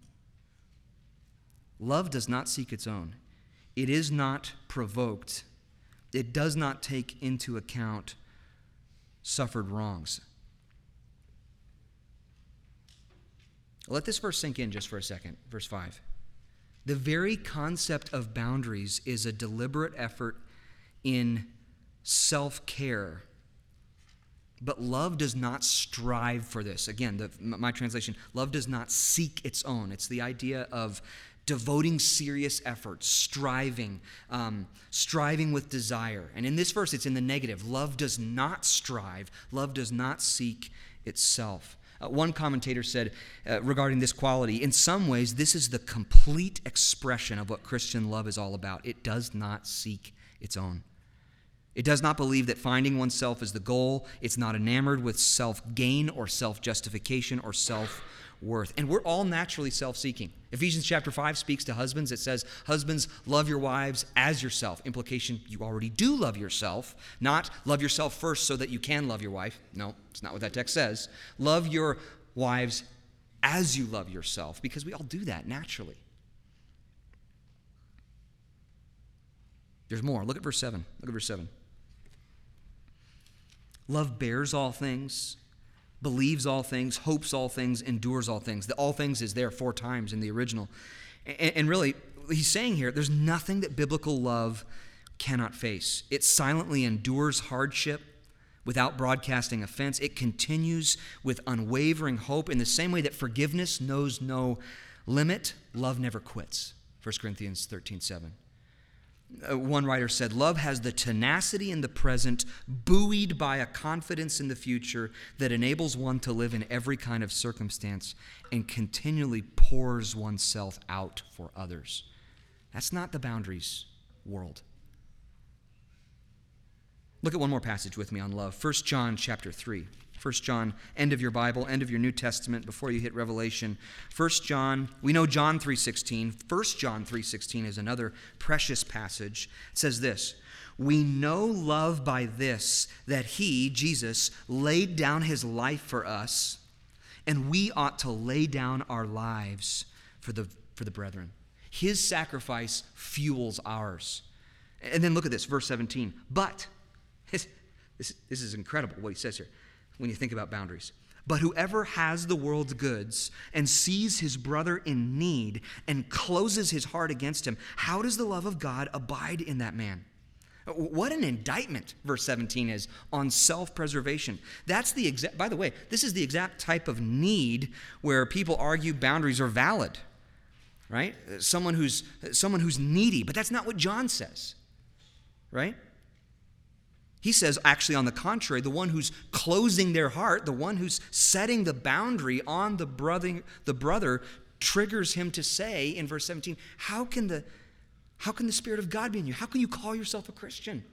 Love does not seek its own. It is not provoked. It does not take into account suffered wrongs. Let this verse sink in just for a second. Verse 5. The very concept of boundaries is a deliberate effort in self-care. But love does not strive for this. Again, my translation, love does not seek its own. It's the idea of devoting serious effort, striving with desire. And in this verse, it's in the negative. Love does not strive. Love does not seek itself. One commentator said regarding this quality, in some ways, this is the complete expression of what Christian love is all about. It does not seek its own. It does not believe that finding oneself is the goal. It's not enamored with self-gain or self-justification or self-worth. And we're all naturally self-seeking. Ephesians chapter 5 speaks to husbands. It says, husbands, love your wives as yourself. Implication, you already do love yourself. Not love yourself first so that you can love your wife. No, it's not what that text says. Love your wives as you love yourself, because we all do that naturally. There's more. Look at verse 7. Look at verse 7. Love bears all things, believes all things, hopes all things, endures all things. The all things is there 4 times in the original. And really, he's saying here, there's nothing that biblical love cannot face. It silently endures hardship without broadcasting offense. It continues with unwavering hope. In the same way that forgiveness knows no limit, love never quits. 1 Corinthians 13:7. One writer said, love has the tenacity in the present, buoyed by a confidence in the future that enables one to live in every kind of circumstance and continually pours oneself out for others. That's not the boundaries world. Look at one more passage with me on love. 1 John chapter 3. 1 John, end of your Bible, end of your New Testament, before you hit Revelation. 1 John, we know John 3:16. 1 John 3:16 is another precious passage. It says this, we know love by this, that he, Jesus, laid down his life for us, and we ought to lay down our lives for the brethren. His sacrifice fuels ours. And then look at this, verse 17. But, this is incredible what he says here when you think about boundaries. But whoever has the world's goods and sees his brother in need and closes his heart against him, how does the love of God abide in that man? What an indictment, verse 17 is, on self-preservation. That's the exact, by the way, this is the exact type of need where people argue boundaries are valid, right? Someone who's needy, but that's not what John says, right? He says, actually, on the contrary, the one who's closing their heart, the one who's setting the boundary on the brother triggers him to say in verse 17, how can the Spirit of God be in you? How can you call yourself a Christian?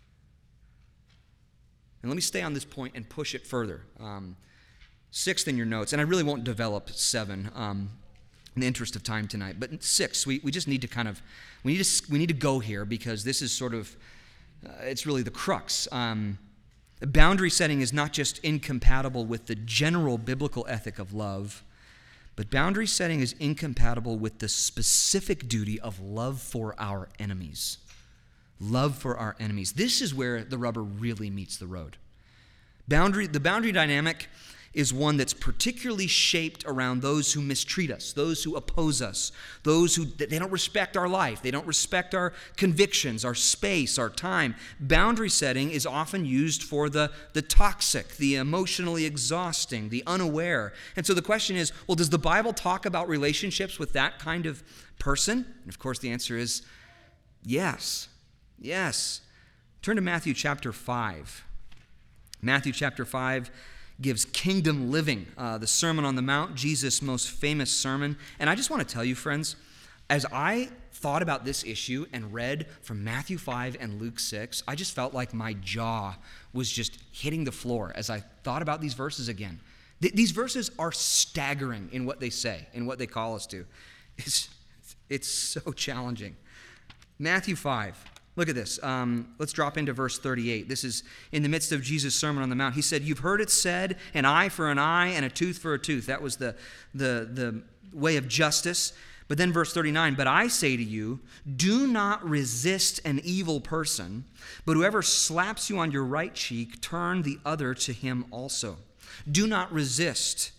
And let me stay on this point and push it further. Sixth in your notes, and I really won't develop 7 in the interest of time tonight, but 6, we just need to we need to go here because this is sort of, it's really the crux. Boundary setting is not just incompatible with the general biblical ethic of love, but boundary setting is incompatible with the specific duty of love for our enemies. Love for our enemies. This is where the rubber really meets the road. The boundary dynamic is one that's particularly shaped around those who mistreat us, those who oppose us, those who they don't respect our life, they don't respect our convictions, our space, our time. Boundary setting is often used for the toxic, the emotionally exhausting, the unaware. And so the question is, well, does the Bible talk about relationships with that kind of person? And of course the answer is yes. Yes. Turn to Matthew chapter 5. Matthew chapter 5 gives kingdom living, the Sermon on the Mount, Jesus' most famous sermon. And I just want to tell you, friends, as I thought about this issue and read from Matthew 5 and Luke 6, I just felt like my jaw was just hitting the floor as I thought about these verses again. These verses are staggering in what they say, in what they call us to. It's so challenging. Matthew 5. Look at this. Let's drop into verse 38. This is in the midst of Jesus' Sermon on the Mount. He said, "You've heard it said, an eye for an eye and a tooth for a tooth." That was the way of justice. But then verse 39, "But I say to you, do not resist an evil person, but whoever slaps you on your right cheek, turn the other to him also." Do not resist.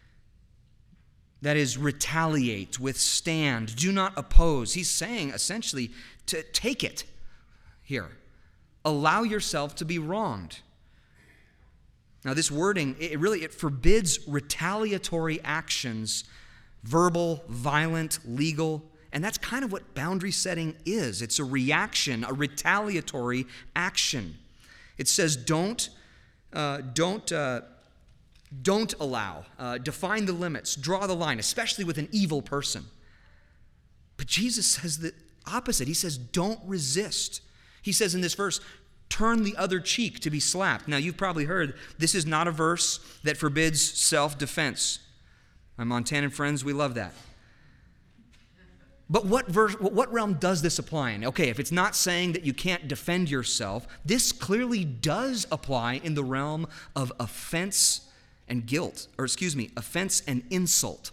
That is, retaliate, withstand, do not oppose. He's saying, essentially, to take it. Here, allow yourself to be wronged. Now, this wording, it forbids retaliatory actions, verbal, violent, legal, and that's kind of what boundary setting is. It's a reaction, a retaliatory action. It says don't allow, define the limits, draw the line, especially with an evil person. But Jesus says the opposite. He says don't resist. He says in this verse, turn the other cheek to be slapped. Now, you've probably heard this is not a verse that forbids self-defense. My Montanan friends, we love that. But what realm does this apply in? Okay, if it's not saying that you can't defend yourself, this clearly does apply in the realm of offense and offense and insult.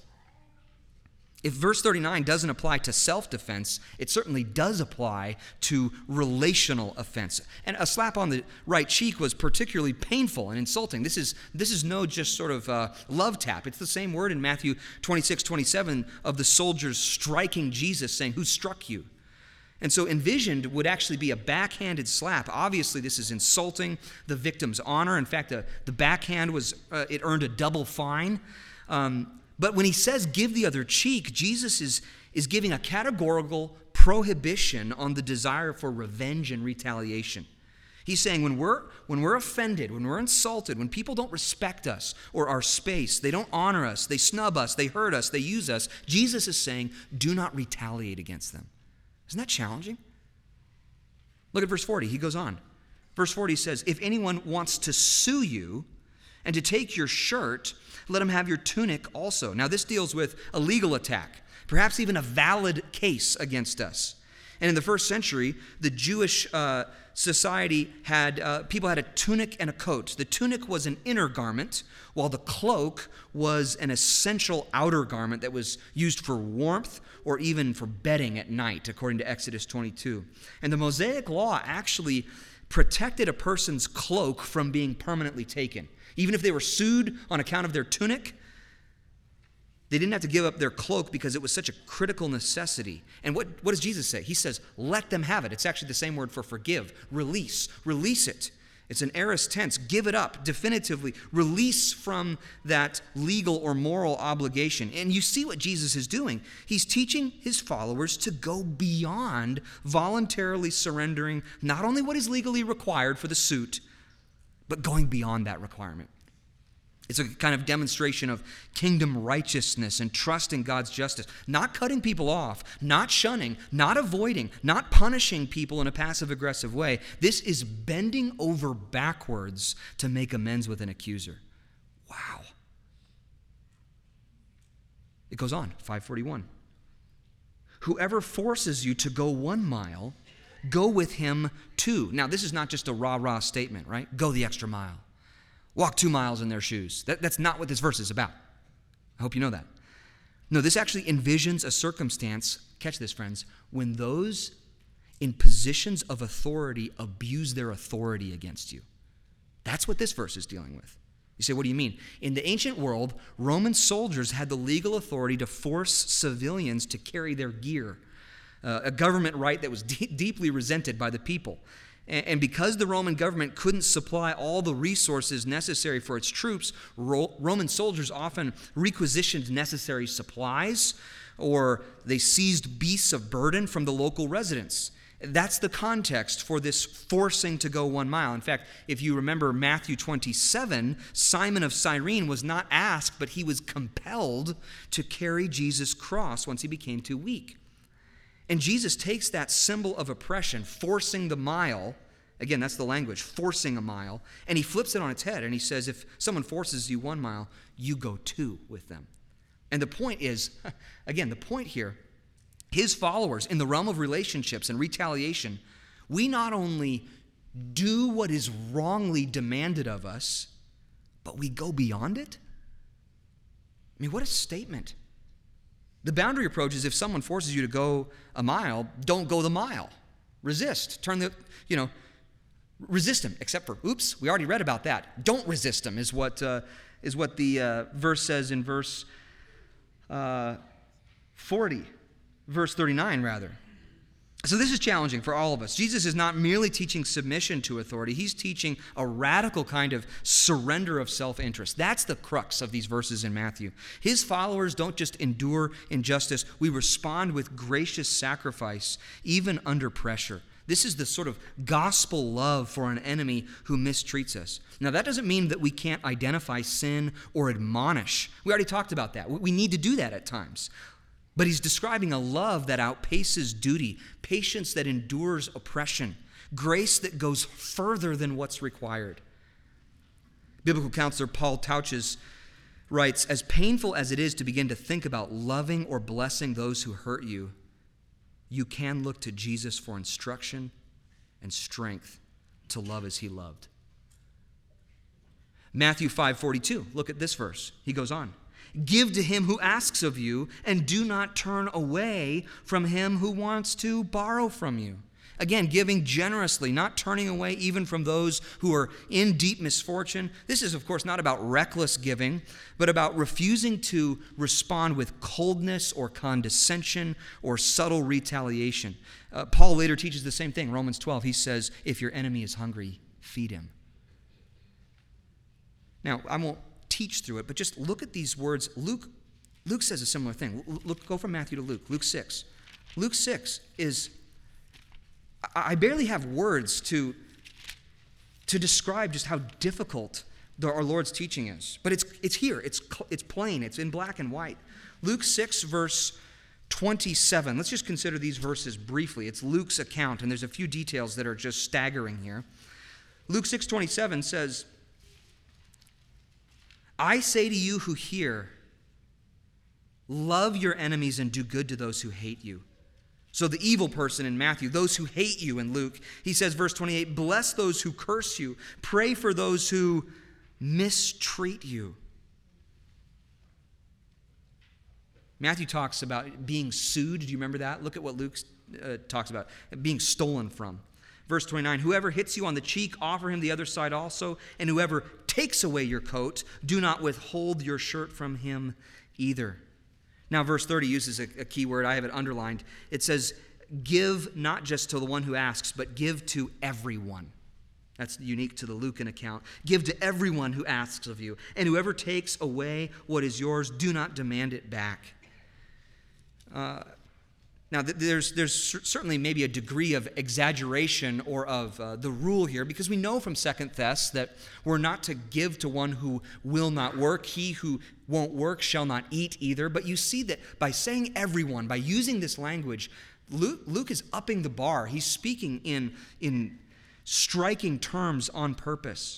If verse 39 doesn't apply to self-defense, it certainly does apply to relational offense. And a slap on the right cheek was particularly painful and insulting. This is no just sort of love tap. It's the same word in Matthew 26:27 of the soldiers striking Jesus, saying, "Who struck you?" And so envisioned would actually be a backhanded slap. Obviously, this is insulting the victim's honor. In fact, the backhand it earned a double fine. But when he says give the other cheek, Jesus is giving a categorical prohibition on the desire for revenge and retaliation. He's saying when we're offended, when we're insulted, when people don't respect us or our space, they don't honor us, they snub us, they hurt us, they use us, Jesus is saying do not retaliate against them. Isn't that challenging? Look at verse 40. He goes on. Verse 40 says, "If anyone wants to sue you and to take your shirt, let him have your tunic also." Now, this deals with a legal attack, perhaps even a valid case against us. And in the first century, the Jewish society people had a tunic and a coat. The tunic was an inner garment, while the cloak was an essential outer garment that was used for warmth or even for bedding at night, according to Exodus 22. And the Mosaic Law actually protected a person's cloak from being permanently taken. Even if they were sued on account of their tunic, they didn't have to give up their cloak because it was such a critical necessity. And what does Jesus say? He says, let them have it. It's actually the same word for forgive, release it. It's an aorist tense. Give it up definitively. Release from that legal or moral obligation. And you see what Jesus is doing. He's teaching his followers to go beyond voluntarily surrendering not only what is legally required for the suit, but going beyond that requirement. It's a kind of demonstration of kingdom righteousness and trust in God's justice. Not cutting people off, not shunning, not avoiding, not punishing people in a passive-aggressive way. This is bending over backwards to make amends with an accuser. Wow. It goes on, 541. Whoever forces you to go 1 mile, go with him 2. Now, this is not just a rah-rah statement, right? Go the extra mile. Walk 2 miles in their shoes. That's not what this verse is about. I hope you know that. No, this actually envisions a circumstance, catch this, friends, when those in positions of authority abuse their authority against you. That's what this verse is dealing with. You say, what do you mean? In the ancient world, Roman soldiers had the legal authority to force civilians to carry their gear, a government right that was deeply resented by the people. And because the Roman government couldn't supply all the resources necessary for its troops, Roman soldiers often requisitioned necessary supplies, or they seized beasts of burden from the local residents. That's the context for this forcing to go 1 mile. In fact, if you remember Matthew 27, Simon of Cyrene was not asked, but he was compelled to carry Jesus' cross once he became too weak. And Jesus takes that symbol of oppression, forcing the mile, again, that's the language, forcing a mile, and he flips it on its head, and he says, if someone forces you 1 mile, you go 2 with them. And the point is, again, the point here, his followers in the realm of relationships and retaliation, we not only do what is wrongly demanded of us, but we go beyond it? I mean, what a statement. The boundary approach is if someone forces you to go a mile, don't go the mile. Resist. Resist them, except for, oops, we already read about that. Don't resist them is what the verse says in verse 40, verse 39 rather. So this is challenging for all of us. Jesus is not merely teaching submission to authority. He's teaching a radical kind of surrender of self-interest. That's the crux of these verses in Matthew. His followers don't just endure injustice. We respond with gracious sacrifice, even under pressure. This is the sort of gospel love for an enemy who mistreats us. Now, that doesn't mean that we can't identify sin or admonish. We already talked about that. We need to do that at times. But he's describing a love that outpaces duty, patience that endures oppression, grace that goes further than what's required. Biblical counselor Paul Tauches writes, as painful as it is to begin to think about loving or blessing those who hurt you, you can look to Jesus for instruction and strength to love as he loved. Matthew 5:42, look at this verse. He goes on. Give to him who asks of you, and do not turn away from him who wants to borrow from you. Again, giving generously, not turning away even from those who are in deep misfortune. This is, of course, not about reckless giving, but about refusing to respond with coldness or condescension or subtle retaliation. Paul later teaches the same thing. Romans 12, he says, if your enemy is hungry, feed him. Now, I won't teach through it, but just look at these words. Luke says a similar thing. Go from Matthew to Luke. Luke 6. Luke 6 is, I barely have words to describe just how difficult our Lord's teaching is. But it's here. It's plain. It's in black and white. Luke 6, verse 27. Let's just consider these verses briefly. It's Luke's account, and there's a few details that are just staggering here. Luke 6:27 says, I say to you who hear, love your enemies and do good to those who hate you. So the evil person in Matthew, those who hate you in Luke, he says, verse 28, bless those who curse you, pray for those who mistreat you. Matthew talks about being sued. Do you remember that? Look at what Luke talks about, being stolen from. Verse 29, whoever hits you on the cheek, offer him the other side also, and whoever takes away your coat, do not withhold your shirt from him either. Now, verse 30 uses a key word. I have it underlined. It says, give not just to the one who asks, but give to everyone. That's unique to the Lucan account. Give to everyone who asks of you, and whoever takes away what is yours, do not demand it back. Now, there's certainly maybe a degree of exaggeration or of the rule here, because we know from 2 Thess that we're not to give to one who will not work. He who won't work shall not eat either. But you see that by saying everyone, by using this language, Luke is upping the bar. He's speaking in striking terms on purpose.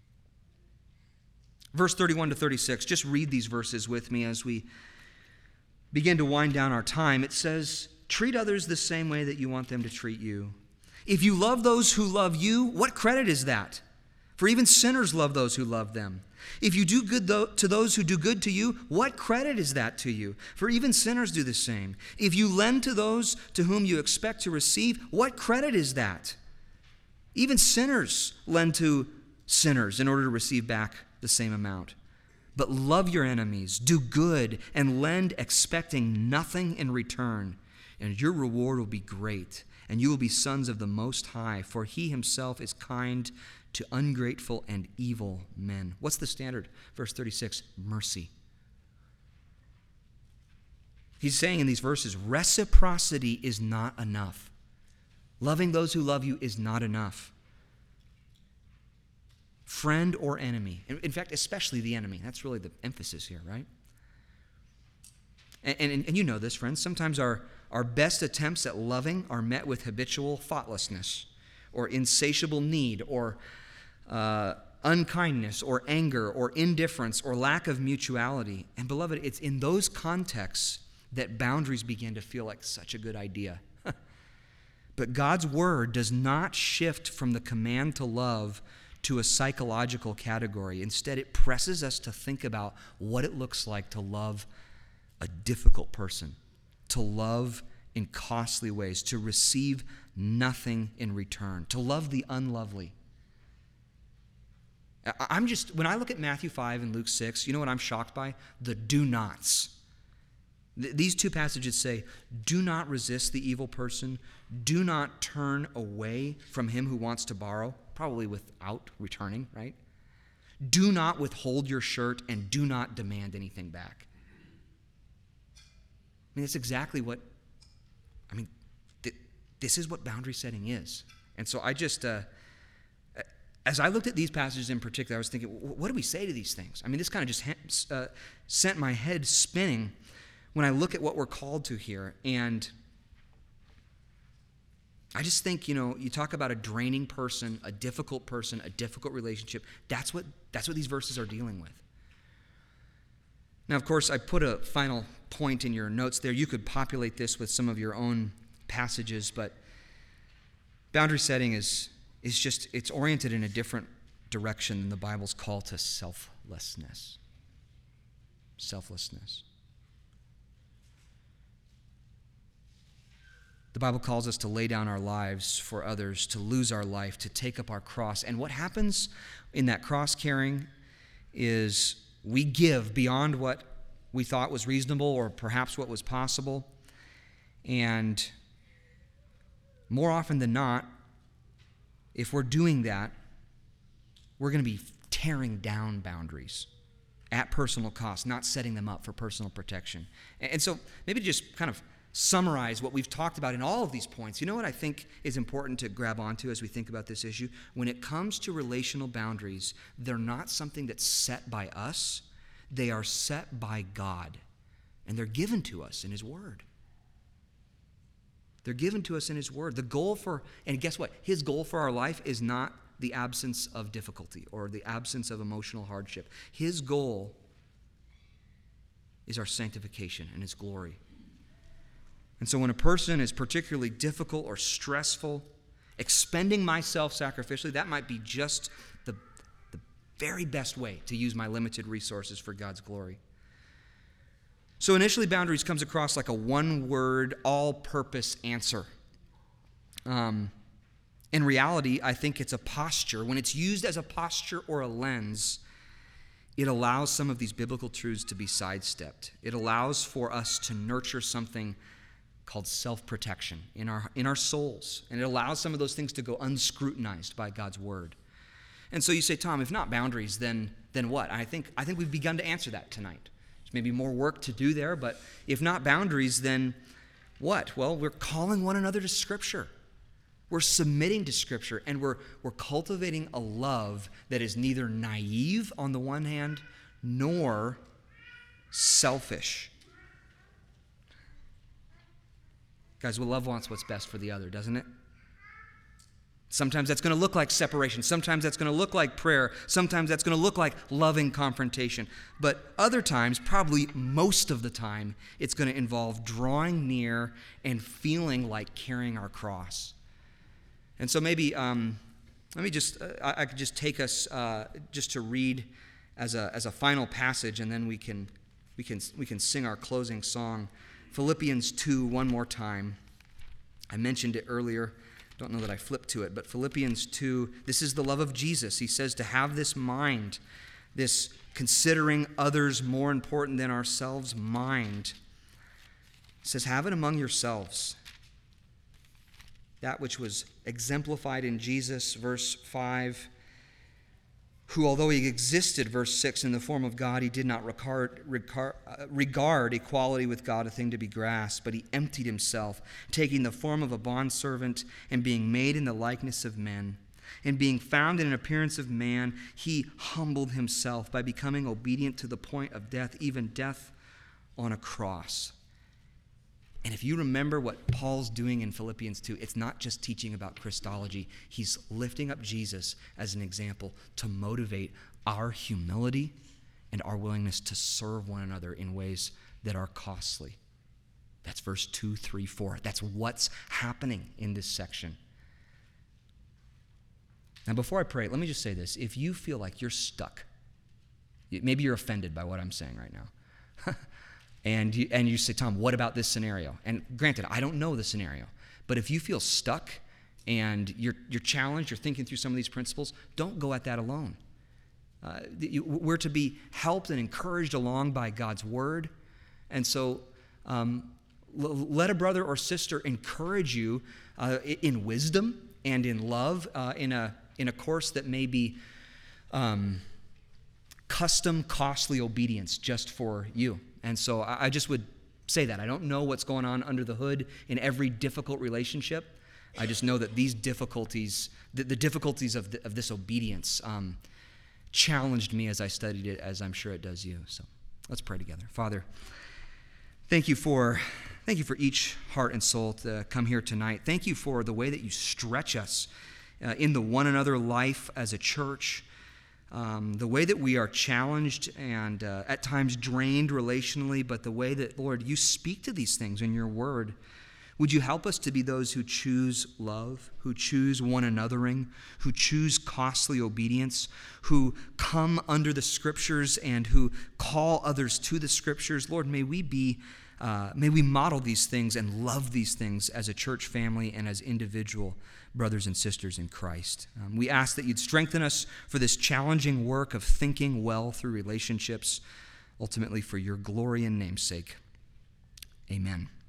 Verse 31 to 36, just read these verses with me as we begin to wind down our time. It says, treat others the same way that you want them to treat you. If you love those who love you, what credit is that? For even sinners love those who love them. If you do good to those who do good to you, what credit is that to you? For even sinners do the same. If you lend to those to whom you expect to receive, what credit is that? Even sinners lend to sinners in order to receive back the same amount. But love your enemies, do good, and lend expecting nothing in return. And your reward will be great, and you will be sons of the Most High, for he himself is kind to ungrateful and evil men. What's the standard? Verse 36, mercy. He's saying in these verses, reciprocity is not enough. Loving those who love you is not enough. Friend or enemy. In fact, especially the enemy. That's really the emphasis here, right? And you know this, friends. Sometimes our best attempts at loving are met with habitual thoughtlessness or insatiable need or unkindness or anger or indifference or lack of mutuality. And beloved, it's in those contexts that boundaries begin to feel like such a good idea. But God's word does not shift from the command to love to a psychological category. Instead, it presses us to think about what it looks like to love a difficult person, to love in costly ways, to receive nothing in return, to love the unlovely. When I look at Matthew 5 and Luke 6, you know what I'm shocked by? The do nots. These two passages say, do not resist the evil person, do not turn away from him who wants to borrow, probably without returning, right? Do not withhold your shirt, and do not demand anything back. I mean, it's exactly what, this is what boundary setting is. And so I just, as I looked at these passages in particular, I was thinking, what do we say to these things? I mean, this kind of just sent my head spinning when I look at what we're called to here. And I just think, you talk about a draining person, a difficult relationship. That's what these verses are dealing with. Now, of course, I put a final point in your notes there. You could populate this with some of your own passages, but boundary setting is just, it's oriented in a different direction than the Bible's call to selflessness. Selflessness. The Bible calls us to lay down our lives for others, to lose our life, to take up our cross. And what happens in that cross carrying is we give beyond what we thought was reasonable or perhaps what was possible. And more often than not, if we're doing that, we're going to be tearing down boundaries at personal cost, not setting them up for personal protection. And so maybe just kind of summarize what we've talked about in all of these points. You know what I think is important to grab onto as we think about this issue? When it comes to relational boundaries, they're not something that's set by us. They are set by God, and they're given to us in His Word. They're given to us in His Word. And guess what? His goal for our life is not the absence of difficulty or the absence of emotional hardship. His goal is our sanctification and His glory. And so when a person is particularly difficult or stressful, expending myself sacrificially, that might be just the very best way to use my limited resources for God's glory. So initially, boundaries comes across like a one-word, all-purpose answer. In reality, I think it's a posture. When it's used as a posture or a lens, it allows some of these biblical truths to be sidestepped. It allows for us to nurture something called self-protection in our souls. And it allows some of those things to go unscrutinized by God's Word. And so you say, Tom, if not boundaries, then what? I think we've begun to answer that tonight. There's maybe more work to do there, but if not boundaries, then what? Well, we're calling one another to Scripture. We're submitting to Scripture, and we're cultivating a love that is neither naive on the one hand, nor selfish. Guys, love wants what's best for the other, doesn't it? Sometimes that's going to look like separation. Sometimes that's going to look like prayer. Sometimes that's going to look like loving confrontation. But other times, probably most of the time, it's going to involve drawing near and feeling like carrying our cross. And so maybe, I could just take us just to read as a final passage, and then we can sing our closing song. Philippians 2, one more time. I mentioned it earlier. Don't know that I flipped to it, but Philippians 2, this is the love of Jesus. He says to have this mind, this considering others more important than ourselves mind. He says, have it among yourselves. That which was exemplified in Jesus, verse 5, who, although he existed, verse 6, in the form of God, he did not regard equality with God a thing to be grasped, but he emptied himself, taking the form of a bondservant and being made in the likeness of men. And being found in an appearance of man, he humbled himself by becoming obedient to the point of death, even death on a cross. And if you remember what Paul's doing in Philippians 2, it's not just teaching about Christology. He's lifting up Jesus as an example to motivate our humility and our willingness to serve one another in ways that are costly. That's verse 2, 3, 4. That's what's happening in this section. Now, before I pray, let me just say this. If you feel like you're stuck, maybe you're offended by what I'm saying right now, and you say, Tom, what about this scenario? And granted, I don't know the scenario, but if you feel stuck and you're challenged, you're thinking through some of these principles, don't go at that alone. We're to be helped and encouraged along by God's word. And so let a brother or sister encourage you in wisdom and in love in a course that may be custom, costly obedience just for you. And so I just would say that. I don't know what's going on under the hood in every difficult relationship. I just know that these difficulties, the difficulties of this obedience challenged me as I studied it, as I'm sure it does you. So let's pray together. Father, thank you for each heart and soul to come here tonight. Thank you for the way that you stretch us in the one another life as a church. The way that we are challenged and at times drained relationally, but the way that, Lord, you speak to these things in your word. Would you help us to be those who choose love, who choose one anothering, who choose costly obedience, who come under the Scriptures and who call others to the Scriptures? Lord, may we model these things and love these things as a church family and as individual brothers and sisters in Christ. We ask that you'd strengthen us for this challenging work of thinking well through relationships, ultimately for your glory and name's sake. Amen.